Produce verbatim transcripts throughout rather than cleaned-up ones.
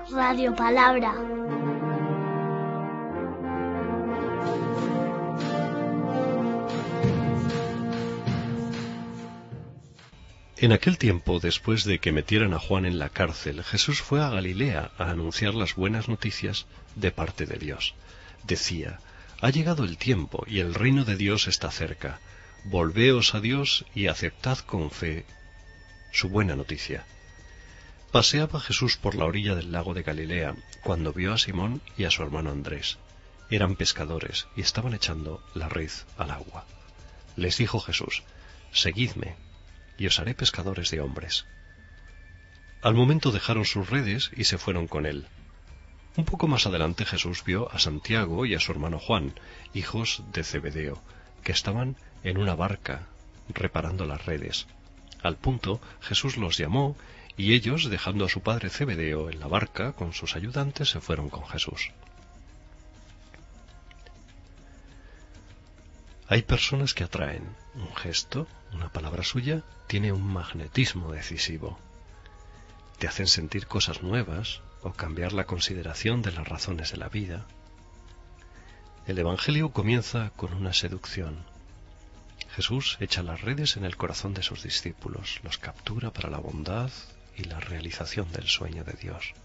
Radio Palabra. En aquel tiempo, después de que metieran a Juan en la cárcel, Jesús fue a Galilea a anunciar las buenas noticias de parte de Dios. Decía: ha llegado el tiempo y el reino de Dios está cerca. Volveos a Dios y aceptad con fe su buena noticia. Paseaba Jesús por la orilla del lago de Galilea cuando vio a Simón y a su hermano Andrés. Eran pescadores y estaban echando la red al agua. Les dijo Jesús: seguidme y os haré pescadores de hombres. Al momento dejaron sus redes y se fueron con él. Un poco más adelante Jesús vio a Santiago y a su hermano Juan, hijos de Zebedeo, que estaban en una barca reparando las redes. Al punto Jesús los llamó y ellos, dejando a su padre Zebedeo en la barca con sus ayudantes, se fueron con Jesús. Hay personas que atraen. Un gesto, una palabra suya, tiene un magnetismo decisivo. Te hacen sentir cosas nuevas o cambiar la consideración de las razones de la vida. El Evangelio comienza con una seducción. Jesús echa las redes en el corazón de sus discípulos, los captura para la bondad y la realización del sueño de Dios.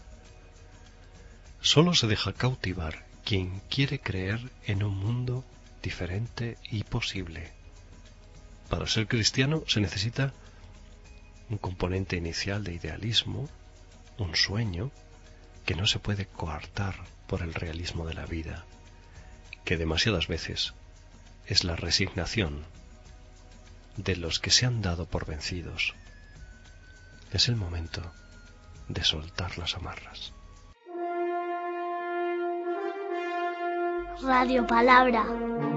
Solo se deja cautivar quien quiere creer en un mundo diferente y posible. Para ser cristiano se necesita un componente inicial de idealismo, un sueño que no se puede coartar por el realismo de la vida, que demasiadas veces es la resignación de los que se han dado por vencidos. Es el momento de soltar las amarras. Radio Palabra.